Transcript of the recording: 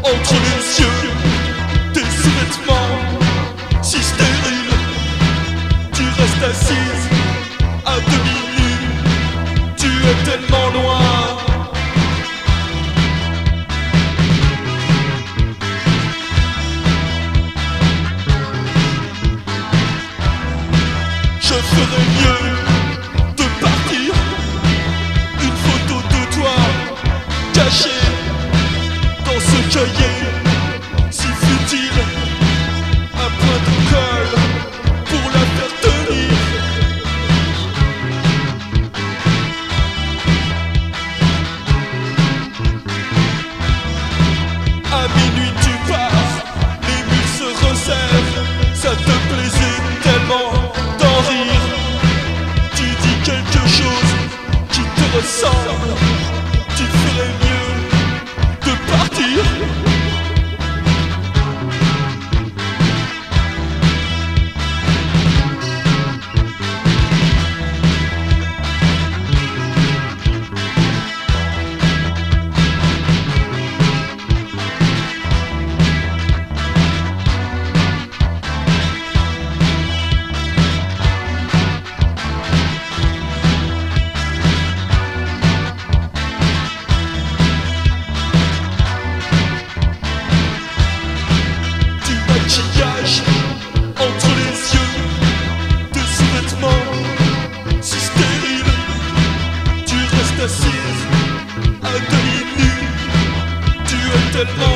entre les yeux, tes sous-vêtements si stériles. Tu restes assise à demi nue, tu es tellement loin. Je ferais mieux de partir. Une photo de toi cachée dans ce cahier si futile. Un point de colle pour la faire tenir. À minuit tu pars, les murs se resserrent. Ça te plaisait tellement d'en rire. Tu dis quelque chose qui te ressemble. Tu ferais mieux de partir. Maquillage entre les yeux, tes sous-vêtements si stériles. Tu restes assise à demi nue, tu es tellement